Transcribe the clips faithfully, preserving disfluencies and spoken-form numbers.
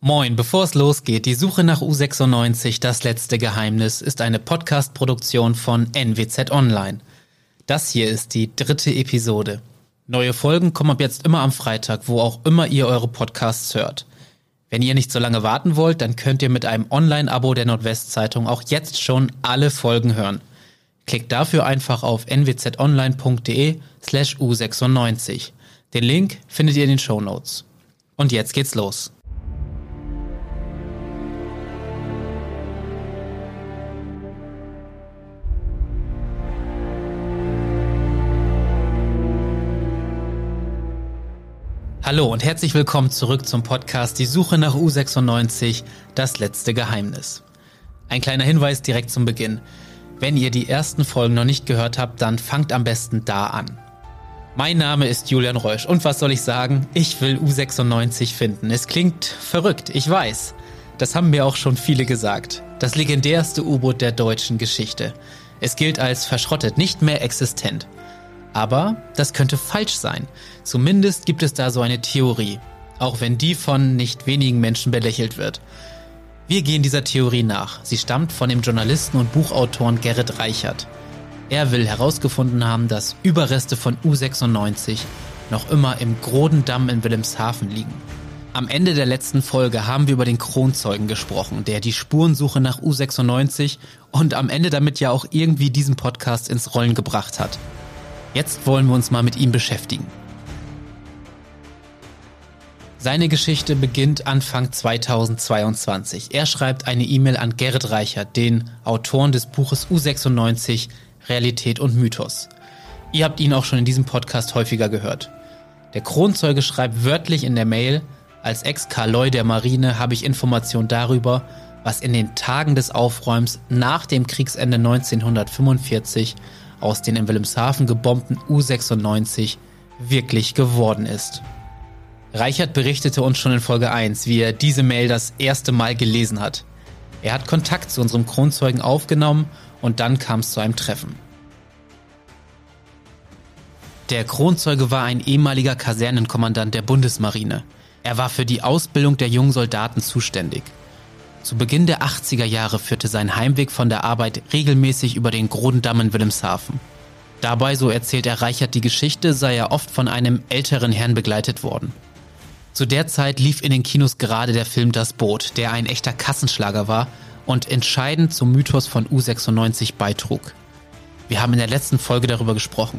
Moin, bevor es losgeht, die Suche nach U sechsundneunzig, das letzte Geheimnis, ist eine Podcast-Produktion von N W Z Online. Das hier ist die dritte Episode. Neue Folgen kommen ab jetzt immer am Freitag, wo auch immer ihr eure Podcasts hört. Wenn ihr nicht so lange warten wollt, dann könnt ihr mit einem Online-Abo der Nordwestzeitung auch jetzt schon alle Folgen hören. Klickt dafür einfach auf n w z online punkt d e slash u sechsundneunzig. Den Link findet ihr in den Shownotes. Und jetzt geht's los. Hallo und herzlich willkommen zurück zum Podcast Die Suche nach U sechsundneunzig, das letzte Geheimnis. Ein kleiner Hinweis direkt zum Beginn. Wenn ihr die ersten Folgen noch nicht gehört habt, dann fangt am besten da an. Mein Name ist Julian Reusch und was soll ich sagen? Ich will U sechsundneunzig finden. Es klingt verrückt, ich weiß. Das haben mir auch schon viele gesagt. Das legendärste U-Boot der deutschen Geschichte. Es gilt als verschrottet, nicht mehr existent. Aber das könnte falsch sein. Zumindest gibt es da so eine Theorie, auch wenn die von nicht wenigen Menschen belächelt wird. Wir gehen dieser Theorie nach. Sie stammt von dem Journalisten und Buchautoren Gerrit Reichert. Er will herausgefunden haben, dass Überreste von U sechsundneunzig noch immer im Grodendamm in Wilhelmshaven liegen. Am Ende der letzten Folge haben wir über den Kronzeugen gesprochen, der die Spurensuche nach U sechsundneunzig und am Ende damit ja auch irgendwie diesen Podcast ins Rollen gebracht hat. Jetzt wollen wir uns mal mit ihm beschäftigen. Seine Geschichte beginnt Anfang zweitausendzweiundzwanzig. Er schreibt eine E-Mail an Gerrit Reichert, den Autoren des Buches U sechsundneunzig, Realität und Mythos. Ihr habt ihn auch schon in diesem Podcast häufiger gehört. Der Kronzeuge schreibt wörtlich in der Mail: Als Ex-Karloi der Marine habe ich Informationen darüber, was in den Tagen des Aufräums nach dem Kriegsende neunzehnhundertfünfundvierzig aus den in Wilhelmshaven gebombten U sechsundneunzig wirklich geworden ist. Reichert berichtete uns schon in Folge eins, wie er diese Mail das erste Mal gelesen hat. Er hat Kontakt zu unserem Kronzeugen aufgenommen und dann kam es zu einem Treffen. Der Kronzeuge war ein ehemaliger Kasernenkommandant der Bundesmarine. Er war für die Ausbildung der jungen Soldaten zuständig. Zu Beginn der achtziger Jahre führte sein Heimweg von der Arbeit regelmäßig über den Grodendamm in Wilhelmshaven. Dabei, so erzählt er Reichert die Geschichte, sei er oft von einem älteren Herrn begleitet worden. Zu der Zeit lief in den Kinos gerade der Film Das Boot, der ein echter Kassenschlager war und entscheidend zum Mythos von U sechsundneunzig beitrug. Wir haben in der letzten Folge darüber gesprochen.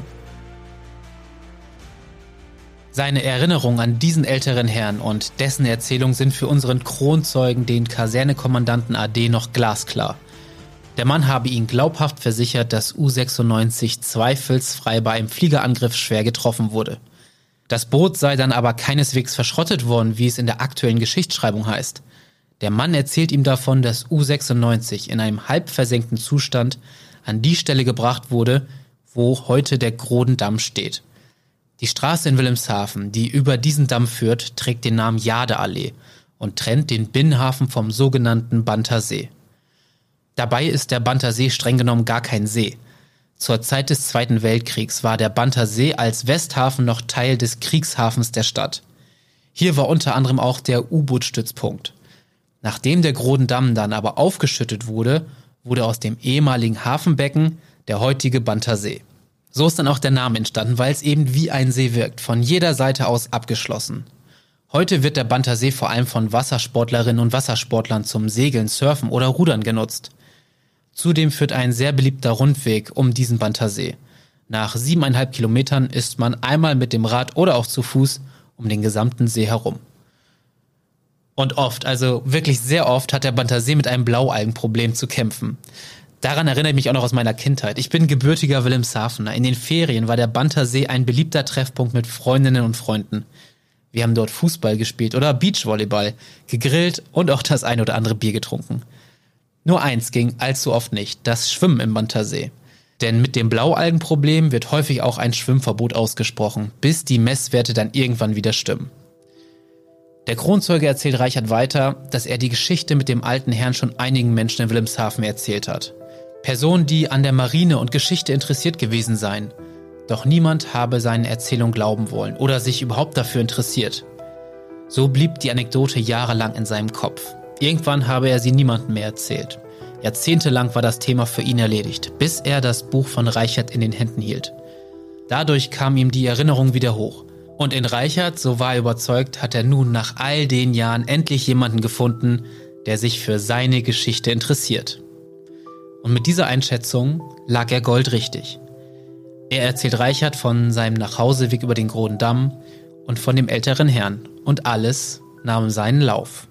Seine Erinnerungen an diesen älteren Herrn und dessen Erzählung sind für unseren Kronzeugen, den Kasernekommandanten A D, noch glasklar. Der Mann habe ihn glaubhaft versichert, dass U sechsundneunzig zweifelsfrei bei einem Fliegerangriff schwer getroffen wurde. Das Boot sei dann aber keineswegs verschrottet worden, wie es in der aktuellen Geschichtsschreibung heißt. Der Mann erzählt ihm davon, dass U sechsundneunzig in einem halb versenkten Zustand an die Stelle gebracht wurde, wo heute der Grodendamm steht. Die Straße in Wilhelmshaven, die über diesen Damm führt, trägt den Namen Jadeallee und trennt den Binnenhafen vom sogenannten Banther See. Dabei ist der Banther See streng genommen gar kein See. Zur Zeit des Zweiten Weltkriegs war der Banther See als Westhafen noch Teil des Kriegshafens der Stadt. Hier war unter anderem auch der U-Boot-Stützpunkt. Nachdem der Grodendamm dann aber aufgeschüttet wurde, wurde aus dem ehemaligen Hafenbecken der heutige Banther See. So ist dann auch der Name entstanden, weil es eben wie ein See wirkt, von jeder Seite aus abgeschlossen. Heute wird der Banther See vor allem von Wassersportlerinnen und Wassersportlern zum Segeln, Surfen oder Rudern genutzt. Zudem führt ein sehr beliebter Rundweg um diesen Banther See. Nach siebeneinhalb Kilometern ist man einmal mit dem Rad oder auch zu Fuß um den gesamten See herum. Und oft, also wirklich sehr oft, hat der Banther See mit einem Blaualgenproblem zu kämpfen. Daran erinnere ich mich auch noch aus meiner Kindheit. Ich bin gebürtiger Wilhelmshavener. In den Ferien war der Banther See ein beliebter Treffpunkt mit Freundinnen und Freunden. Wir haben dort Fußball gespielt oder Beachvolleyball, gegrillt und auch das ein oder andere Bier getrunken. Nur eins ging allzu oft nicht, das Schwimmen im Banther See. Denn mit dem Blaualgenproblem wird häufig auch ein Schwimmverbot ausgesprochen, bis die Messwerte dann irgendwann wieder stimmen. Der Kronzeuge erzählt Reichert weiter, dass er die Geschichte mit dem alten Herrn schon einigen Menschen in Wilhelmshaven erzählt hat. Personen, die an der Marine und Geschichte interessiert gewesen seien. Doch niemand habe seinen Erzählungen glauben wollen oder sich überhaupt dafür interessiert. So blieb die Anekdote jahrelang in seinem Kopf. Irgendwann habe er sie niemandem mehr erzählt. Jahrzehntelang war das Thema für ihn erledigt, bis er das Buch von Reichert in den Händen hielt. Dadurch kam ihm die Erinnerung wieder hoch. Und in Reichert, so war er überzeugt, hat er nun nach all den Jahren endlich jemanden gefunden, der sich für seine Geschichte interessiert. Und mit dieser Einschätzung lag er goldrichtig. Er erzählt Reichert von seinem Nachhauseweg über den Großen Damm und von dem älteren Herrn. Und alles nahm seinen Lauf.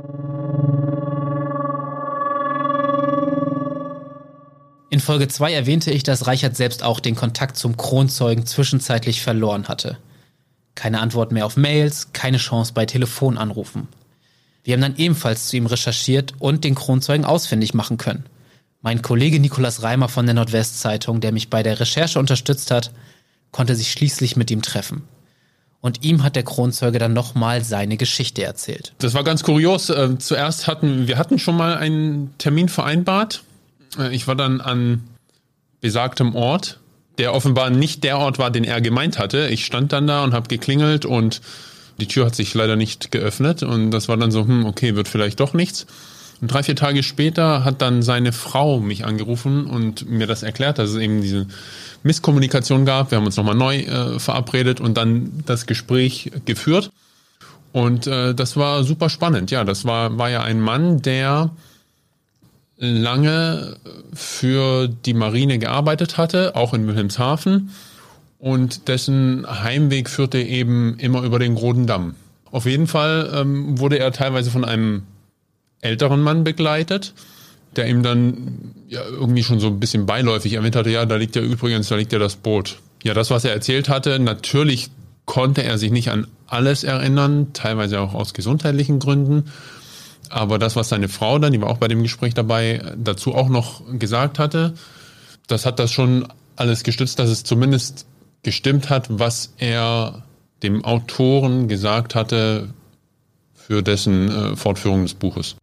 In Folge zwei erwähnte ich, dass Reichert selbst auch den Kontakt zum Kronzeugen zwischenzeitlich verloren hatte. Keine Antwort mehr auf Mails, keine Chance bei Telefonanrufen. Wir haben dann ebenfalls zu ihm recherchiert und den Kronzeugen ausfindig machen können. Mein Kollege Nikolaus Reimer von der Nordwestzeitung, der mich bei der Recherche unterstützt hat, konnte sich schließlich mit ihm treffen. Und ihm hat der Kronzeuge dann nochmal seine Geschichte erzählt. Das war ganz kurios. Äh, zuerst hatten wir hatten schon mal einen Termin vereinbart. Äh, ich war dann an besagtem Ort, der offenbar nicht der Ort war, den er gemeint hatte. Ich stand dann da und habe geklingelt und die Tür hat sich leider nicht geöffnet. Und das war dann so, hm, okay, wird vielleicht doch nichts. Und drei, vier Tage später hat dann seine Frau mich angerufen und mir das erklärt, dass es eben diese Misskommunikation gab. Wir haben uns nochmal neu äh, verabredet und dann das Gespräch geführt. Und äh, das war super spannend. Ja, das war, war ja ein Mann, der lange für die Marine gearbeitet hatte, auch in Wilhelmshaven. Und dessen Heimweg führte eben immer über den Großen Damm. Auf jeden Fall ähm, wurde er teilweise von einem älteren Mann begleitet, der ihm dann ja irgendwie schon so ein bisschen beiläufig erwähnt hatte, ja, da liegt ja übrigens, da liegt ja das Boot. Ja, das, was er erzählt hatte, natürlich konnte er sich nicht an alles erinnern, teilweise auch aus gesundheitlichen Gründen. Aber das, was seine Frau dann, die war auch bei dem Gespräch dabei, dazu auch noch gesagt hatte, das hat das schon alles gestützt, dass es zumindest gestimmt hat, was er dem Autoren gesagt hatte für dessen äh, Fortführung des Buches.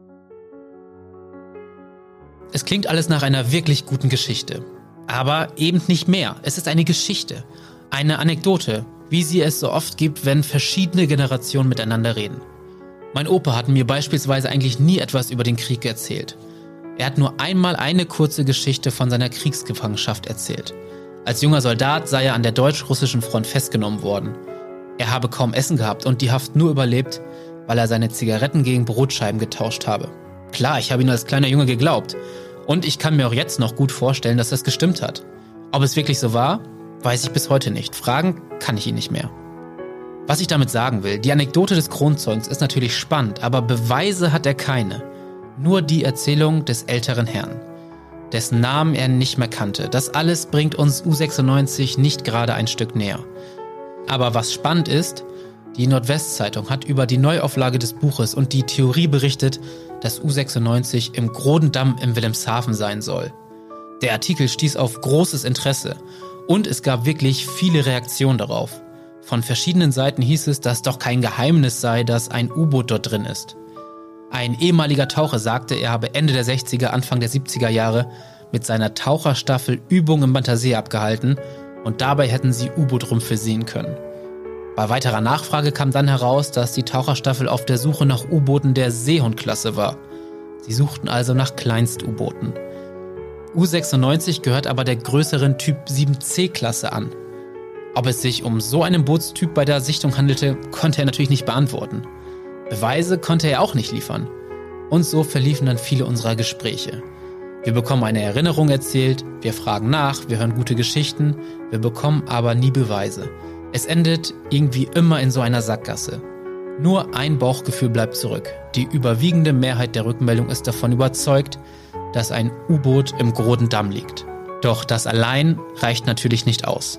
Es klingt alles nach einer wirklich guten Geschichte. Aber eben nicht mehr. Es ist eine Geschichte. Eine Anekdote, wie sie es so oft gibt, wenn verschiedene Generationen miteinander reden. Mein Opa hat mir beispielsweise eigentlich nie etwas über den Krieg erzählt. Er hat nur einmal eine kurze Geschichte von seiner Kriegsgefangenschaft erzählt. Als junger Soldat sei er an der deutsch-russischen Front festgenommen worden. Er habe kaum Essen gehabt und die Haft nur überlebt, weil er seine Zigaretten gegen Brotscheiben getauscht habe. Klar, ich habe ihn als kleiner Junge geglaubt. Und ich kann mir auch jetzt noch gut vorstellen, dass das gestimmt hat. Ob es wirklich so war, weiß ich bis heute nicht. Fragen kann ich ihn nicht mehr. Was ich damit sagen will, die Anekdote des Kronzeugens ist natürlich spannend, aber Beweise hat er keine. Nur die Erzählung des älteren Herrn, dessen Namen er nicht mehr kannte. Das alles bringt uns U sechsundneunzig nicht gerade ein Stück näher. Aber was spannend ist, die Nordwestzeitung hat über die Neuauflage des Buches und die Theorie berichtet, dass U sechsundneunzig im Großen Damm in Wilhelmshaven sein soll. Der Artikel stieß auf großes Interesse und es gab wirklich viele Reaktionen darauf. Von verschiedenen Seiten hieß es, dass doch kein Geheimnis sei, dass ein U-Boot dort drin ist. Ein ehemaliger Taucher sagte, er habe Ende der sechziger, Anfang der siebziger Jahre mit seiner Taucherstaffel Übungen im Bantersee abgehalten und dabei hätten sie U-Boot-Rümpfe sehen können. Bei weiterer Nachfrage kam dann heraus, dass die Taucherstaffel auf der Suche nach U-Booten der Seehund-Klasse war. Sie suchten also nach Kleinst-U-Booten. U sechsundneunzig gehört aber der größeren Typ sieben C-Klasse an. Ob es sich um so einen Bootstyp bei der Sichtung handelte, konnte er natürlich nicht beantworten. Beweise konnte er auch nicht liefern. Und so verliefen dann viele unserer Gespräche. Wir bekommen eine Erinnerung erzählt, wir fragen nach, wir hören gute Geschichten, wir bekommen aber nie Beweise. Es endet irgendwie immer in so einer Sackgasse. Nur ein Bauchgefühl bleibt zurück. Die überwiegende Mehrheit der Rückmeldung ist davon überzeugt, dass ein U-Boot im Großen Damm liegt. Doch das allein reicht natürlich nicht aus.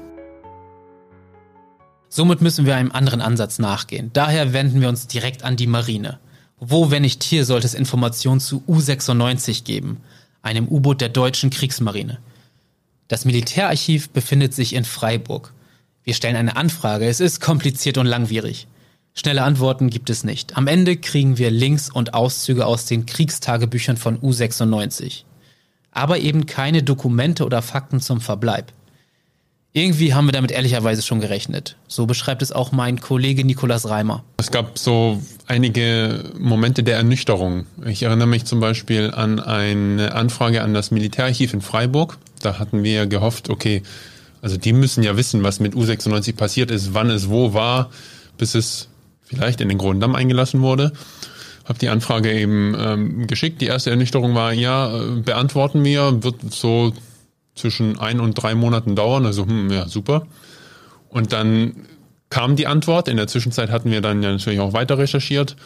Somit müssen wir einem anderen Ansatz nachgehen. Daher wenden wir uns direkt an die Marine. Wo, wenn nicht hier, sollte es Informationen zu U sechsundneunzig geben, einem U-Boot der deutschen Kriegsmarine. Das Militärarchiv befindet sich in Freiburg. Wir stellen eine Anfrage, es ist kompliziert und langwierig. Schnelle Antworten gibt es nicht. Am Ende kriegen wir Links und Auszüge aus den Kriegstagebüchern von U sechsundneunzig. Aber eben keine Dokumente oder Fakten zum Verbleib. Irgendwie haben wir damit ehrlicherweise schon gerechnet. So beschreibt es auch mein Kollege Nikolaus Reimer. Es gab so einige Momente der Ernüchterung. Ich erinnere mich zum Beispiel an eine Anfrage an das Militärarchiv in Freiburg. Da hatten wir gehofft, okay, also die müssen ja wissen, was mit U sechsundneunzig passiert ist, wann es wo war, bis es vielleicht in den Großen-Damm eingelassen wurde. Habe die Anfrage eben ähm, geschickt. Die erste Ernüchterung war, ja, beantworten wir, wird so zwischen ein und drei Monaten dauern. Also, hm, ja, super. Und dann kam die Antwort. In der Zwischenzeit hatten wir dann ja natürlich auch weiter recherchiert.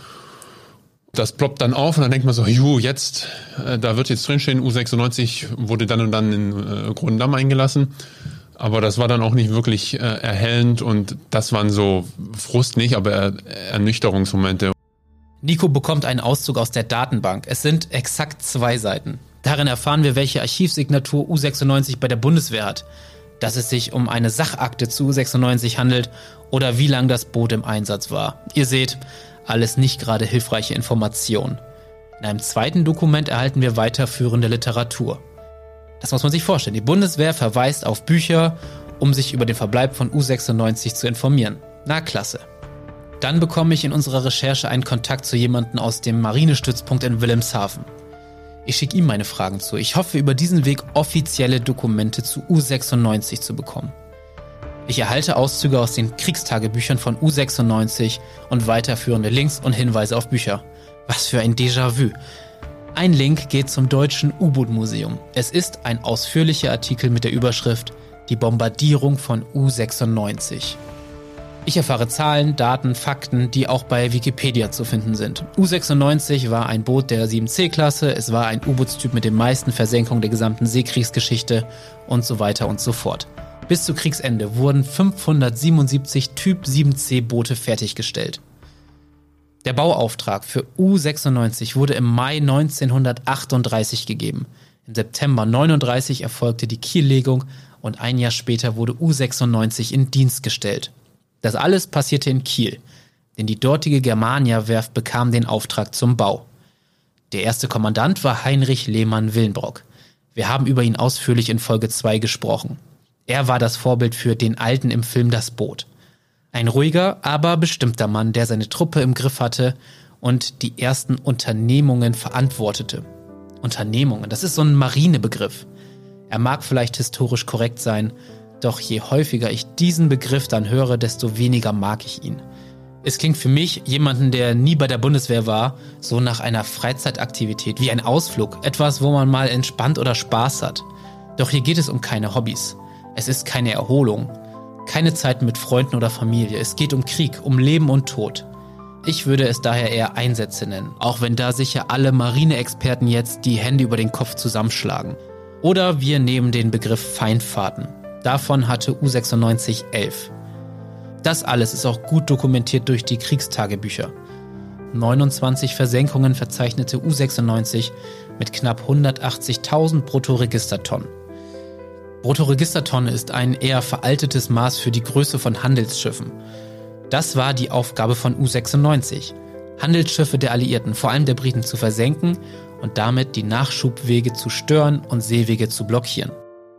Das ploppt dann auf und dann denkt man so, ju, jetzt, äh, da wird jetzt drinstehen, U sechsundneunzig wurde dann und dann in äh, Großen-Damm eingelassen. Aber das war dann auch nicht wirklich äh, erhellend und das waren so Frust nicht, aber er, Ernüchterungsmomente. Nico bekommt einen Auszug aus der Datenbank. Es sind exakt zwei Seiten. Darin erfahren wir, welche Archivsignatur U sechsundneunzig bei der Bundeswehr hat, dass es sich um eine Sachakte zu U sechsundneunzig handelt oder wie lang das Boot im Einsatz war. Ihr seht, alles nicht gerade hilfreiche Informationen. In einem zweiten Dokument erhalten wir weiterführende Literatur. Das muss man sich vorstellen. Die Bundeswehr verweist auf Bücher, um sich über den Verbleib von U sechsundneunzig zu informieren. Na klasse. Dann bekomme ich in unserer Recherche einen Kontakt zu jemandem aus dem Marinestützpunkt in Wilhelmshaven. Ich schicke ihm meine Fragen zu. Ich hoffe, über diesen Weg offizielle Dokumente zu U sechsundneunzig zu bekommen. Ich erhalte Auszüge aus den Kriegstagebüchern von U sechsundneunzig und weiterführende Links und Hinweise auf Bücher. Was für ein Déjà-vu. Ein Link geht zum Deutschen U-Boot-Museum. Es ist ein ausführlicher Artikel mit der Überschrift Die Bombardierung von U sechsundneunzig. Ich erfahre Zahlen, Daten, Fakten, die auch bei Wikipedia zu finden sind. U sechsundneunzig war ein Boot der sieben C-Klasse, es war ein U-Bootstyp mit den meisten Versenkungen der gesamten Seekriegsgeschichte und so weiter und so fort. Bis zu Kriegsende wurden fünfhundertsiebenundsiebzig Typ sieben C-Boote fertiggestellt. Der Bauauftrag für U sechsundneunzig wurde im Mai neunzehnhundertachtunddreißig gegeben. Im September neununddreißig erfolgte die Kiellegung und ein Jahr später wurde U sechsundneunzig in Dienst gestellt. Das alles passierte in Kiel, denn die dortige Germania-Werft bekam den Auftrag zum Bau. Der erste Kommandant war Heinrich Lehmann-Willenbrock. Wir haben über ihn ausführlich in Folge zwei gesprochen. Er war das Vorbild für den Alten im Film Das Boot. Ein ruhiger, aber bestimmter Mann, der seine Truppe im Griff hatte und die ersten Unternehmungen verantwortete. Unternehmungen, das ist so ein Marinebegriff. Er mag vielleicht historisch korrekt sein, doch je häufiger ich diesen Begriff dann höre, desto weniger mag ich ihn. Es klingt für mich, jemanden, der nie bei der Bundeswehr war, so nach einer Freizeitaktivität, wie ein Ausflug, etwas, wo man mal entspannt oder Spaß hat. Doch hier geht es um keine Hobbys. Es ist keine Erholung, keine Zeit mit Freunden oder Familie. Es geht um Krieg, um Leben und Tod. Ich würde es daher eher Einsätze nennen, auch wenn da sicher alle Marineexperten jetzt die Hände über den Kopf zusammenschlagen. Oder wir nehmen den Begriff Feindfahrten. Davon hatte U sechsundneunzig elf. Das alles ist auch gut dokumentiert durch die Kriegstagebücher. neunundzwanzig Versenkungen verzeichnete U sechsundneunzig mit knapp hundertachtzigtausend Bruttoregistertonnen. Bruttoregistertonne ist ein eher veraltetes Maß für die Größe von Handelsschiffen. Das war die Aufgabe von U sechsundneunzig, Handelsschiffe der Alliierten, vor allem der Briten, zu versenken und damit die Nachschubwege zu stören und Seewege zu blockieren.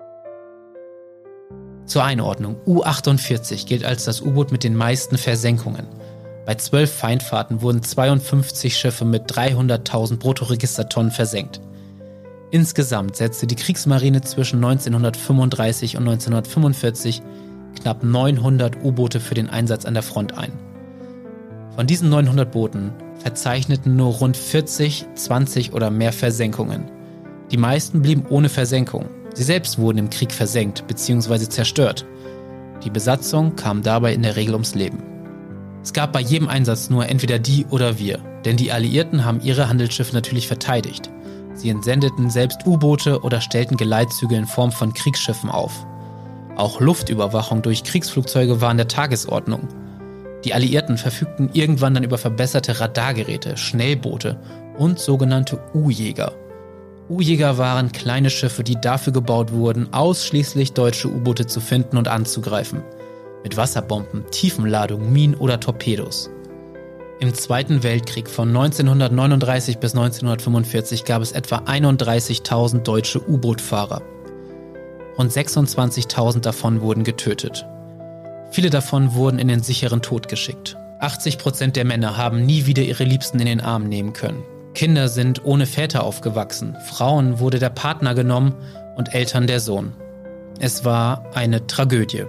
Zur Einordnung, U achtundvierzig gilt als das U-Boot mit den meisten Versenkungen. Bei zwölf Feindfahrten wurden zweiundfünfzig Schiffe mit dreihunderttausend Bruttoregistertonnen versenkt. Insgesamt setzte die Kriegsmarine zwischen neunzehnhundertfünfunddreißig und neunzehnhundertfünfundvierzig knapp neunhundert U-Boote für den Einsatz an der Front ein. Von diesen neunhundert Booten verzeichneten nur rund vierzig, zwanzig oder mehr Versenkungen. Die meisten blieben ohne Versenkung. Sie selbst wurden im Krieg versenkt bzw. zerstört. Die Besatzung kam dabei in der Regel ums Leben. Es gab bei jedem Einsatz nur entweder die oder wir, denn die Alliierten haben ihre Handelsschiffe natürlich verteidigt. Sie entsendeten selbst U-Boote oder stellten Geleitzüge in Form von Kriegsschiffen auf. Auch Luftüberwachung durch Kriegsflugzeuge war an der Tagesordnung. Die Alliierten verfügten irgendwann dann über verbesserte Radargeräte, Schnellboote und sogenannte U-Jäger. U-Jäger waren kleine Schiffe, die dafür gebaut wurden, ausschließlich deutsche U-Boote zu finden und anzugreifen. Mit Wasserbomben, Tiefenladungen, Minen oder Torpedos. Im Zweiten Weltkrieg von neunzehnhundertneununddreißig bis neunzehnhundertfünfundvierzig gab es etwa einunddreißigtausend deutsche U-Boot-Fahrer. und sechsundzwanzigtausend davon wurden getötet. Viele davon wurden in den sicheren Tod geschickt. achtzig Prozent der Männer haben nie wieder ihre Liebsten in den Arm nehmen können. Kinder sind ohne Väter aufgewachsen, Frauen wurde der Partner genommen und Eltern der Sohn. Es war eine Tragödie.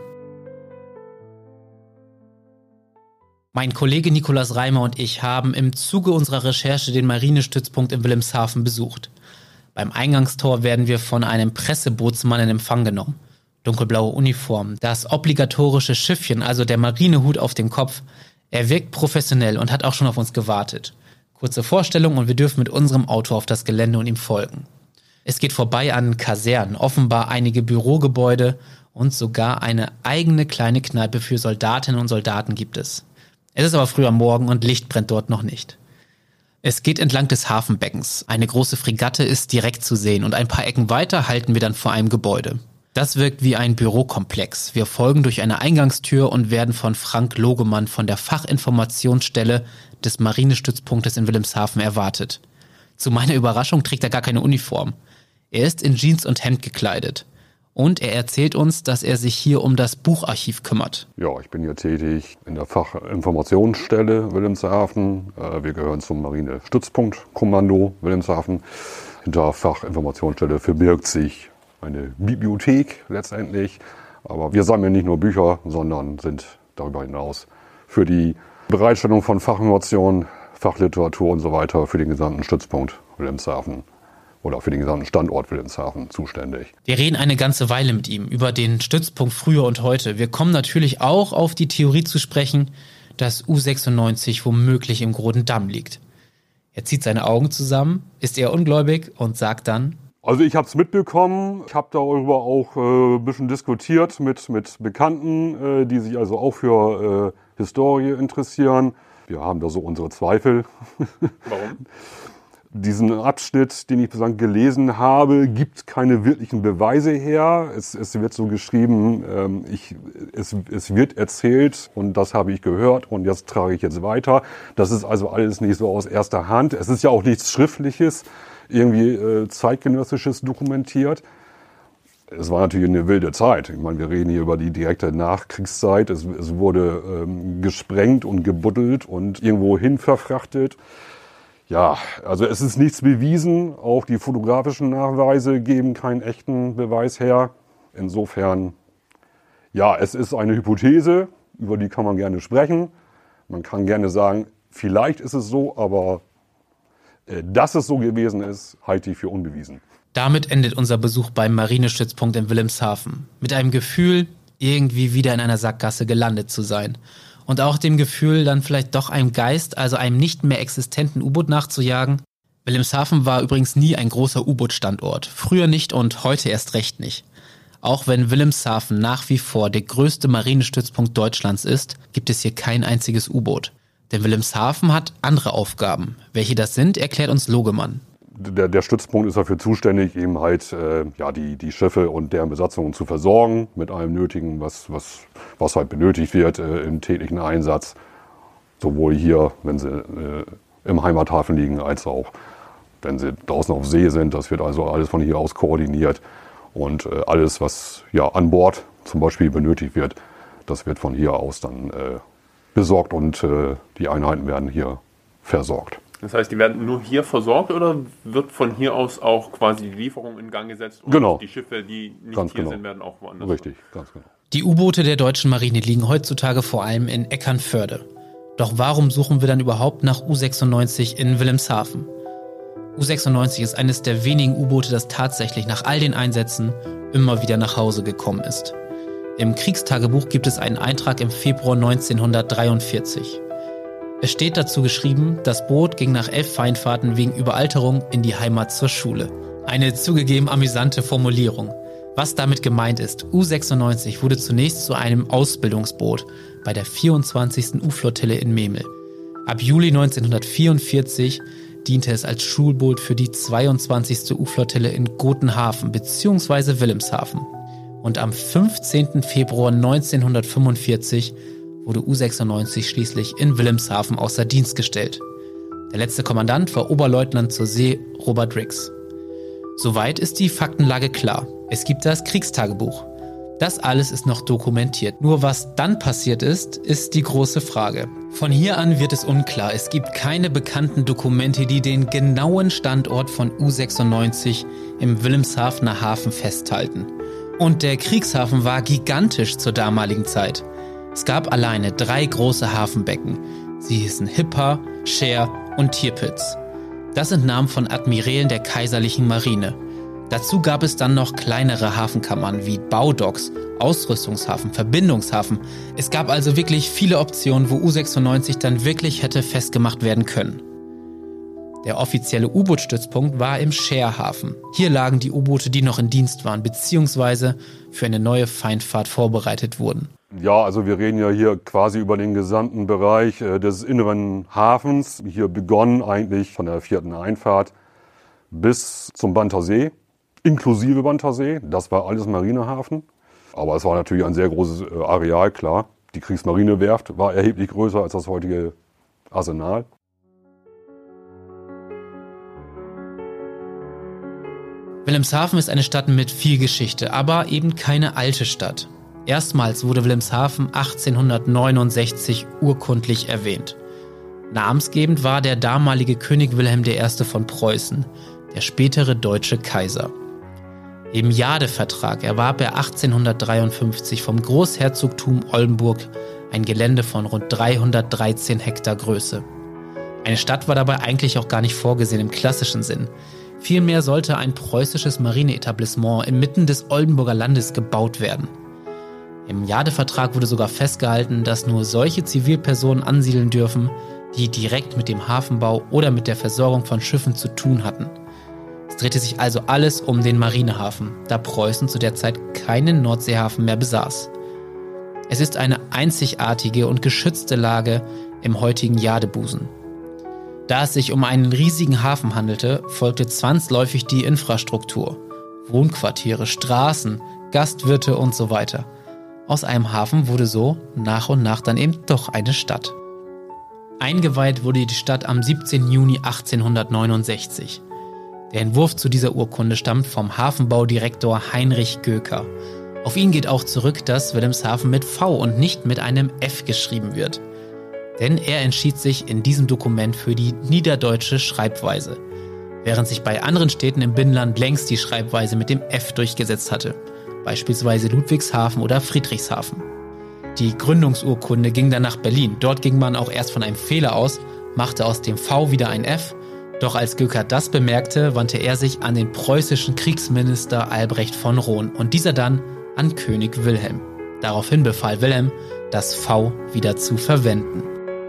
Mein Kollege Nikolaus Reimer und ich haben im Zuge unserer Recherche den Marinestützpunkt in Wilhelmshaven besucht. Beim Eingangstor werden wir von einem Pressebootsmann in Empfang genommen. Dunkelblaue Uniform, das obligatorische Schiffchen, also der Marinehut auf dem Kopf. Er wirkt professionell und hat auch schon auf uns gewartet. Kurze Vorstellung und wir dürfen mit unserem Auto auf das Gelände und ihm folgen. Es geht vorbei an Kasernen, offenbar einige Bürogebäude und sogar eine eigene kleine Kneipe für Soldatinnen und Soldaten gibt es. Es ist aber früh am Morgen und Licht brennt dort noch nicht. Es geht entlang des Hafenbeckens. Eine große Fregatte ist direkt zu sehen und ein paar Ecken weiter halten wir dann vor einem Gebäude. Das wirkt wie ein Bürokomplex. Wir folgen durch eine Eingangstür und werden von Frank Logemann von der Fachinformationsstelle des Marinestützpunktes in Wilhelmshaven erwartet. Zu meiner Überraschung trägt er gar keine Uniform. Er ist in Jeans und Hemd gekleidet. Und er erzählt uns, dass er sich hier um das Bucharchiv kümmert. Ja, ich bin hier tätig in der Fachinformationsstelle Wilhelmshaven. Wir gehören zum Marinestützpunktkommando Wilhelmshaven. Hinter Fachinformationsstelle verbirgt sich eine Bibliothek letztendlich. Aber wir sammeln nicht nur Bücher, sondern sind darüber hinaus für die Bereitstellung von Fachinformationen, Fachliteratur und so weiter für den gesamten Stützpunkt Wilhelmshaven oder für den gesamten Standort Wilhelmshaven zuständig. Wir reden eine ganze Weile mit ihm über den Stützpunkt früher und heute. Wir kommen natürlich auch auf die Theorie zu sprechen, dass U sechsundneunzig womöglich im Großen Damm liegt. Er zieht seine Augen zusammen, ist eher ungläubig und sagt dann: Also ich habe es mitbekommen, ich habe darüber auch äh, ein bisschen diskutiert mit, mit Bekannten, äh, die sich also auch für äh, Historie interessieren. Wir haben da so unsere Zweifel. Warum? Diesen Abschnitt, den ich bislang gelesen habe, gibt keine wirklichen Beweise her. Es, es wird so geschrieben, ähm, ich, es, es wird erzählt und das habe ich gehört und das trage ich jetzt weiter. Das ist also alles nicht so aus erster Hand. Es ist ja auch nichts Schriftliches, irgendwie äh, zeitgenössisches dokumentiert. Es war natürlich eine wilde Zeit. Ich meine, wir reden hier über die direkte Nachkriegszeit. Es, es wurde ähm, gesprengt und gebuddelt und irgendwo hin verfrachtet. Ja, also es ist nichts bewiesen. Auch die fotografischen Nachweise geben keinen echten Beweis her. Insofern, ja, es ist eine Hypothese, über die kann man gerne sprechen. Man kann gerne sagen, vielleicht ist es so, aber äh, dass es so gewesen ist, halte ich für unbewiesen. Damit endet unser Besuch beim Marinestützpunkt in Wilhelmshaven. Mit einem Gefühl, irgendwie wieder in einer Sackgasse gelandet zu sein. Und auch dem Gefühl, dann vielleicht doch einem Geist, also einem nicht mehr existenten U-Boot nachzujagen. Wilhelmshaven war übrigens nie ein großer U-Boot-Standort. Früher nicht und heute erst recht nicht. Auch wenn Wilhelmshaven nach wie vor der größte Marinestützpunkt Deutschlands ist, gibt es hier kein einziges U-Boot. Denn Wilhelmshaven hat andere Aufgaben. Welche das sind, erklärt uns Logemann. Der, der Stützpunkt ist dafür zuständig, eben halt äh, ja, die, die Schiffe und deren Besatzungen zu versorgen mit allem Nötigen, was, was, was halt benötigt wird äh, im täglichen Einsatz. Sowohl hier, wenn sie äh, im Heimathafen liegen, als auch wenn sie draußen auf See sind. Das wird also alles von hier aus koordiniert. Und äh, alles, was ja an Bord zum Beispiel benötigt wird, das wird von hier aus dann äh, besorgt und äh, die Einheiten werden hier versorgt. Das heißt, die werden nur hier versorgt oder wird von hier aus auch quasi die Lieferung in Gang gesetzt? Und genau. Die Schiffe, die nicht ganz hier genau. sind, werden auch woanders. Richtig, ganz genau. Die U-Boote der deutschen Marine liegen heutzutage vor allem in Eckernförde. Doch warum suchen wir dann überhaupt nach U sechsundneunzig in Wilhelmshaven? U sechsundneunzig ist eines der wenigen U-Boote, das tatsächlich nach all den Einsätzen immer wieder nach Hause gekommen ist. Im Kriegstagebuch gibt es einen Eintrag im Februar neunzehnhundertdreiundvierzig. Es steht dazu geschrieben, das Boot ging nach elf Feindfahrten wegen Überalterung in die Heimat zur Schule. Eine zugegeben amüsante Formulierung. Was damit gemeint ist, U sechsundneunzig wurde zunächst zu einem Ausbildungsboot bei der vierundzwanzigsten U-Flottille in Memel. Ab Juli neunzehnhundertvierundvierzig diente es als Schulboot für die zweiundzwanzigste U-Flottille in Gotenhafen bzw. Wilhelmshaven. Und am fünfzehnten Februar neunzehnhundertfünfundvierzig wurde U sechsundneunzig schließlich in Wilhelmshaven außer Dienst gestellt. Der letzte Kommandant war Oberleutnant zur See Robert Riggs. Soweit ist die Faktenlage klar. Es gibt das Kriegstagebuch. Das alles ist noch dokumentiert. Nur was dann passiert ist, ist die große Frage. Von hier an wird es unklar. Es gibt keine bekannten Dokumente, die den genauen Standort von U sechsundneunzig im Wilhelmshavener Hafen festhalten. Und der Kriegshafen war gigantisch zur damaligen Zeit. Es gab alleine drei große Hafenbecken. Sie hießen Hipper, Cher und Tirpitz. Das sind Namen von Admirälen der kaiserlichen Marine. Dazu gab es dann noch kleinere Hafenkammern wie Baudocks, Ausrüstungshafen, Verbindungshafen. Es gab also wirklich viele Optionen, wo U sechsundneunzig dann wirklich hätte festgemacht werden können. Der offizielle U-Boot-Stützpunkt war im Cherhafen. Hier lagen die U-Boote, die noch in Dienst waren, beziehungsweise für eine neue Feindfahrt vorbereitet wurden. Ja, also wir reden ja hier quasi über den gesamten Bereich äh, des inneren Hafens. Hier begonnen eigentlich von der vierten Einfahrt bis zum Banther See, inklusive Banther See. Das war alles Marinehafen. Aber es war natürlich ein sehr großes äh, Areal, klar. Die Kriegsmarinewerft war erheblich größer als das heutige Arsenal. Wilhelmshaven ist eine Stadt mit viel Geschichte, aber eben keine alte Stadt. Erstmals wurde Wilhelmshaven achtzehnhundertneunundsechzig urkundlich erwähnt. Namensgebend war der damalige König Wilhelm der Erste von Preußen, der spätere deutsche Kaiser. Im Jade-Vertrag erwarb er achtzehnhundertdreiundfünfzig vom Großherzogtum Oldenburg ein Gelände von rund dreihundertdreizehn Hektar Größe. Eine Stadt war dabei eigentlich auch gar nicht vorgesehen im klassischen Sinn. Vielmehr sollte ein preußisches Marineetablissement inmitten des Oldenburger Landes gebaut werden. Im Jade-Vertrag wurde sogar festgehalten, dass nur solche Zivilpersonen ansiedeln dürfen, die direkt mit dem Hafenbau oder mit der Versorgung von Schiffen zu tun hatten. Es drehte sich also alles um den Marinehafen, da Preußen zu der Zeit keinen Nordseehafen mehr besaß. Es ist eine einzigartige und geschützte Lage im heutigen Jadebusen. Da es sich um einen riesigen Hafen handelte, folgte zwangsläufig die Infrastruktur. Wohnquartiere, Straßen, Gastwirte und so weiter. Aus einem Hafen wurde so nach und nach dann eben doch eine Stadt. Eingeweiht wurde die Stadt am siebzehnten Juni achtzehnhundertneunundsechzig. Der Entwurf zu dieser Urkunde stammt vom Hafenbaudirektor Heinrich Göker. Auf ihn geht auch zurück, dass Wilhelmshaven mit V und nicht mit einem F geschrieben wird. Denn er entschied sich in diesem Dokument für die niederdeutsche Schreibweise, während sich bei anderen Städten im Binnenland längst die Schreibweise mit dem F durchgesetzt hatte, beispielsweise Ludwigshafen oder Friedrichshafen. Die Gründungsurkunde ging dann nach Berlin. Dort ging man auch erst von einem Fehler aus, machte aus dem V wieder ein F. Doch als Göker das bemerkte, wandte er sich an den preußischen Kriegsminister Albrecht von Roon und dieser dann an König Wilhelm. Daraufhin befahl Wilhelm, das V wieder zu verwenden.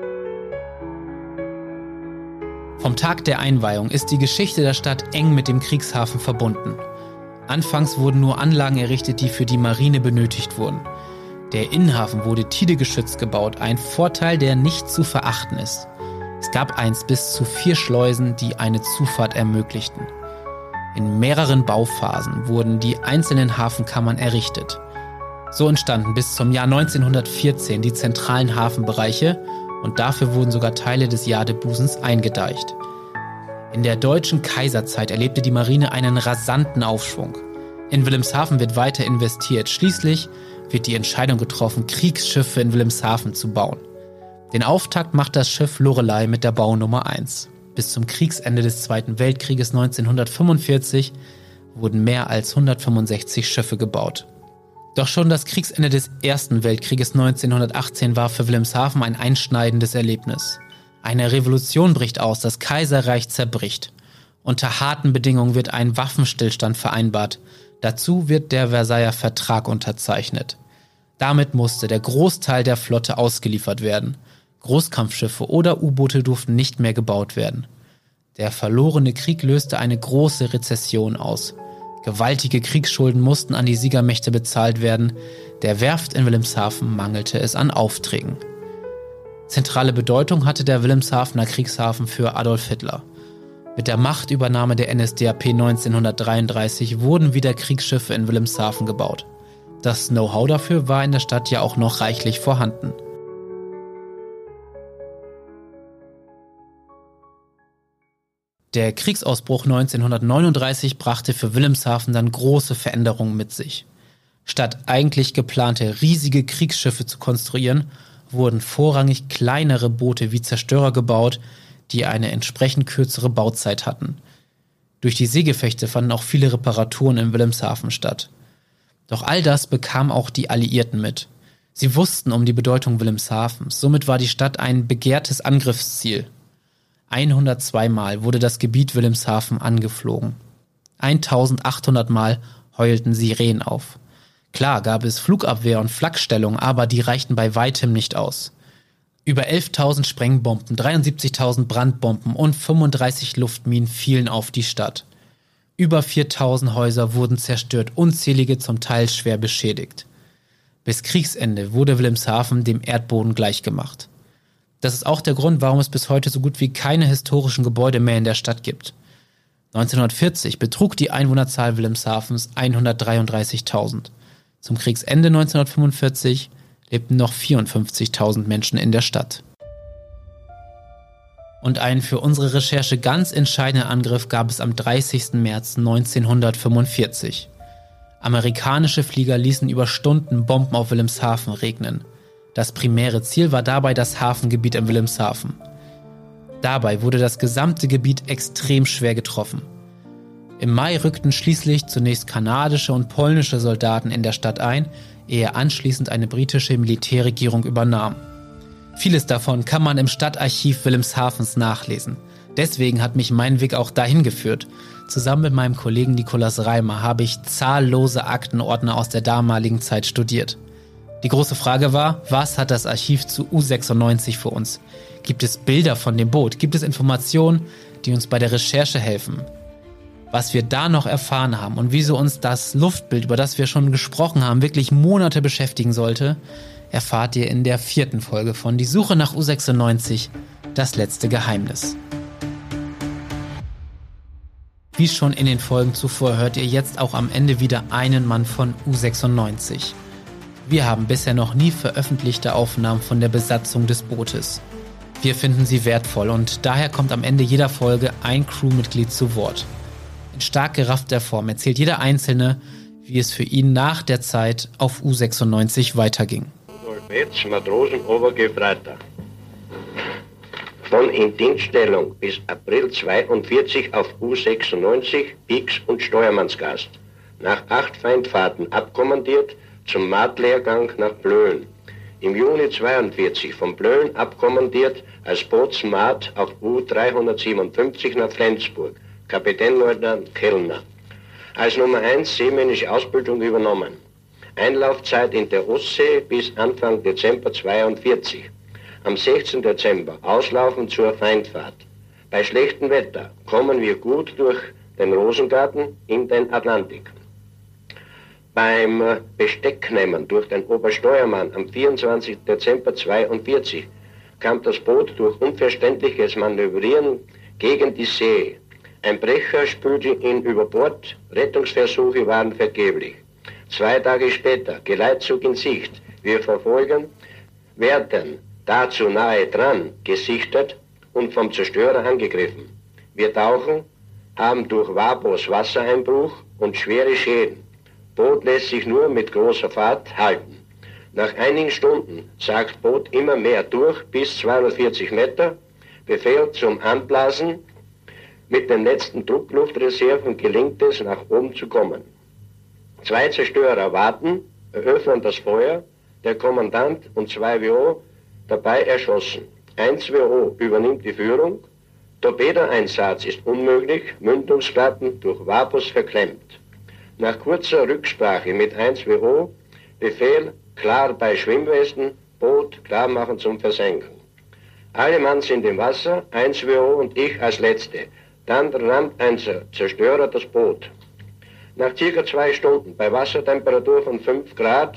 Vom Tag der Einweihung ist die Geschichte der Stadt eng mit dem Kriegshafen verbunden. Anfangs wurden nur Anlagen errichtet, die für die Marine benötigt wurden. Der Innenhafen wurde tidegeschützt gebaut, ein Vorteil, der nicht zu verachten ist. Es gab eins bis zu vier Schleusen, die eine Zufahrt ermöglichten. In mehreren Bauphasen wurden die einzelnen Hafenkammern errichtet. So entstanden bis zum Jahr neunzehnhundertvierzehn die zentralen Hafenbereiche und dafür wurden sogar Teile des Jadebusens eingedeicht. In der deutschen Kaiserzeit erlebte die Marine einen rasanten Aufschwung. In Wilhelmshaven wird weiter investiert. Schließlich wird die Entscheidung getroffen, Kriegsschiffe in Wilhelmshaven zu bauen. Den Auftakt macht das Schiff Lorelei mit der Baunummer eins. Bis zum Kriegsende des Zweiten Weltkrieges neunzehnhundertfünfundvierzig wurden mehr als hundertfünfundsechzig Schiffe gebaut. Doch schon das Kriegsende des Ersten Weltkrieges neunzehnhundertachtzehn war für Wilhelmshaven ein einschneidendes Erlebnis. Eine Revolution bricht aus, das Kaiserreich zerbricht. Unter harten Bedingungen wird ein Waffenstillstand vereinbart. Dazu wird der Versailler Vertrag unterzeichnet. Damit musste der Großteil der Flotte ausgeliefert werden. Großkampfschiffe oder U-Boote durften nicht mehr gebaut werden. Der verlorene Krieg löste eine große Rezession aus. Gewaltige Kriegsschulden mussten an die Siegermächte bezahlt werden. Der Werft in Wilhelmshaven mangelte es an Aufträgen. Zentrale Bedeutung hatte der Wilhelmshavener Kriegshafen für Adolf Hitler. Mit der Machtübernahme der N S D A P neunzehnhundertdreiunddreißig wurden wieder Kriegsschiffe in Wilhelmshaven gebaut. Das Know-how dafür war in der Stadt ja auch noch reichlich vorhanden. Der Kriegsausbruch neunzehnhundertneununddreißig brachte für Wilhelmshaven dann große Veränderungen mit sich. Statt eigentlich geplante riesige Kriegsschiffe zu konstruieren, wurden vorrangig kleinere Boote wie Zerstörer gebaut, die eine entsprechend kürzere Bauzeit hatten. Durch die Seegefechte fanden auch viele Reparaturen in Wilhelmshaven statt. Doch all das bekamen auch die Alliierten mit. Sie wussten um die Bedeutung Wilhelmshavens, somit war die Stadt ein begehrtes Angriffsziel. hundertzwei Mal wurde das Gebiet Wilhelmshaven angeflogen. eintausendachthundert Mal heulten Sirenen auf. Klar gab es Flugabwehr und Flakstellung, aber die reichten bei weitem nicht aus. Über elftausend Sprengbomben, dreiundsiebzigtausend Brandbomben und fünfunddreißig Luftminen fielen auf die Stadt. Über viertausend Häuser wurden zerstört, unzählige zum Teil schwer beschädigt. Bis Kriegsende wurde Wilhelmshaven dem Erdboden gleichgemacht. Das ist auch der Grund, warum es bis heute so gut wie keine historischen Gebäude mehr in der Stadt gibt. neunzehnhundertvierzig betrug die Einwohnerzahl Wilhelmshavens hundertdreiunddreißigtausend. Zum Kriegsende neunzehnhundertfünfundvierzig lebten noch vierundfünfzigtausend Menschen in der Stadt. Und einen für unsere Recherche ganz entscheidenden Angriff gab es am dreißigsten März neunzehnhundertfünfundvierzig. Amerikanische Flieger ließen über Stunden Bomben auf Wilhelmshaven regnen. Das primäre Ziel war dabei das Hafengebiet in Wilhelmshaven. Dabei wurde das gesamte Gebiet extrem schwer getroffen. Im Mai rückten schließlich zunächst kanadische und polnische Soldaten in der Stadt ein, ehe anschließend eine britische Militärregierung übernahm. Vieles davon kann man im Stadtarchiv Wilhelmshavens nachlesen. Deswegen hat mich mein Weg auch dahin geführt. Zusammen mit meinem Kollegen Nikolaus Reimer habe ich zahllose Aktenordner aus der damaligen Zeit studiert. Die große Frage war, was hat das Archiv zu U sechsundneunzig für uns? Gibt es Bilder von dem Boot? Gibt es Informationen, die uns bei der Recherche helfen? Was wir da noch erfahren haben und wieso uns das Luftbild, über das wir schon gesprochen haben, wirklich Monate beschäftigen sollte, erfahrt ihr in der vierten Folge von Die Suche nach U sechsundneunzig, das letzte Geheimnis. Wie schon in den Folgen zuvor hört ihr jetzt auch am Ende wieder einen Mann von U sechsundneunzig. Wir haben bisher noch nie veröffentlichte Aufnahmen von der Besatzung des Bootes. Wir finden sie wertvoll und daher kommt am Ende jeder Folge ein Crewmitglied zu Wort. In stark geraffter Form erzählt jeder Einzelne, wie es für ihn nach der Zeit auf U sechsundneunzig weiterging. Rudolf Metz, Matrosenobergefreiter. Von Indienststellung bis April zweiundvierzig auf U sechsundneunzig, Pix und Steuermannsgast. Nach acht Feindfahrten abkommandiert zum Maatlehrgang nach Plön. Im Juni zweiundvierzig von Plön abkommandiert als Bootsmaat auf U dreihundertsiebenundfünfzig nach Flensburg. Kapitänleutnant Kellner. Als Nummer eins seemännische Ausbildung übernommen. Einlaufzeit in der Ostsee bis Anfang Dezember zweiundvierzig. Am sechzehnten Dezember auslaufen zur Feindfahrt. Bei schlechtem Wetter kommen wir gut durch den Rosengarten in den Atlantik. Beim Bestecknehmen durch den Obersteuermann am vierundzwanzigsten Dezember zweiundvierzig kam das Boot durch unverständliches Manövrieren gegen die See. Ein Brecher spülte ihn über Bord, Rettungsversuche waren vergeblich. Zwei Tage später, Geleitzug in Sicht, wir verfolgen, werden dazu nahe dran gesichtet und vom Zerstörer angegriffen. Wir tauchen, haben durch Wapos Wassereinbruch und schwere Schäden. Boot lässt sich nur mit großer Fahrt halten. Nach einigen Stunden sagt Boot immer mehr durch bis zweihundertvierzig Meter, Befehl zum Anblasen. Mit den letzten Druckluftreserven gelingt es, nach oben zu kommen. Zwei Zerstörer warten, eröffnen das Feuer, der Kommandant und zwei W O dabei erschossen. Eins W O übernimmt die Führung, Torpedoeinsatz ist unmöglich, Mündungsplatten durch Wapos verklemmt. Nach kurzer Rücksprache mit eins W O, Befehl klar bei Schwimmwesten, Boot klar machen zum Versenken. Alle Mann sind im Wasser, eins W O und ich als Letzte. Dann rammt ein Zerstörer das Boot. Nach circa zwei Stunden bei Wassertemperatur von fünf Grad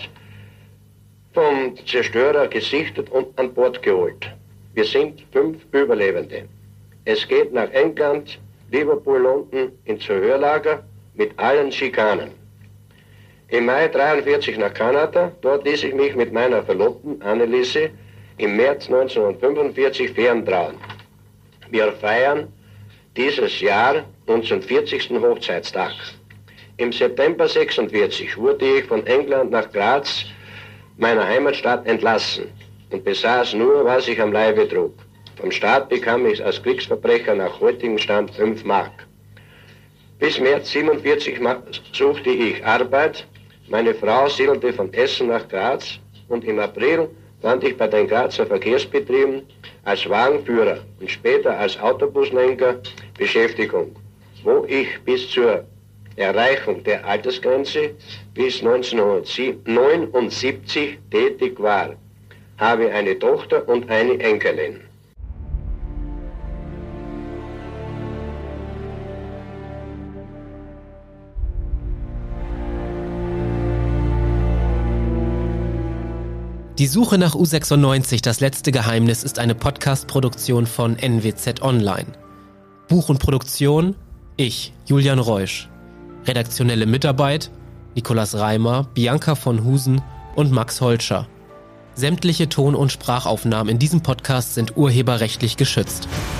vom Zerstörer gesichtet und an Bord geholt. Wir sind fünf Überlebende. Es geht nach England, Liverpool, London ins Verhörlager mit allen Schikanen. Im Mai dreiundvierzig nach Kanada, dort ließ ich mich mit meiner Verlobten Anneliese im März neunzehnhundertfünfundvierzig ferntrauen. Wir feiern dieses Jahr unseren vierzigsten Hochzeitstag. Im September sechsundvierzig wurde ich von England nach Graz, meiner Heimatstadt, entlassen und besaß nur, was ich am Leibe trug. Vom Staat bekam ich als Kriegsverbrecher nach heutigem Stand fünf Mark. Bis März siebenundvierzig suchte ich Arbeit. Meine Frau siedelte von Essen nach Graz und im April fand ich bei den Grazer Verkehrsbetrieben als Wagenführer und später als Autobuslenker Beschäftigung, wo ich bis zur Erreichung der Altersgrenze bis neunzehnhundertneunundsiebzig tätig war. Habe eine Tochter und eine Enkelin. Die Suche nach U sechsundneunzig, das letzte Geheimnis, ist eine Podcast-Produktion von N W Z Online. Buch und Produktion, ich, Julian Reusch. Redaktionelle Mitarbeit, Nikolaus Reimer, Bianca von Husen und Max Holscher. Sämtliche Ton- und Sprachaufnahmen in diesem Podcast sind urheberrechtlich geschützt.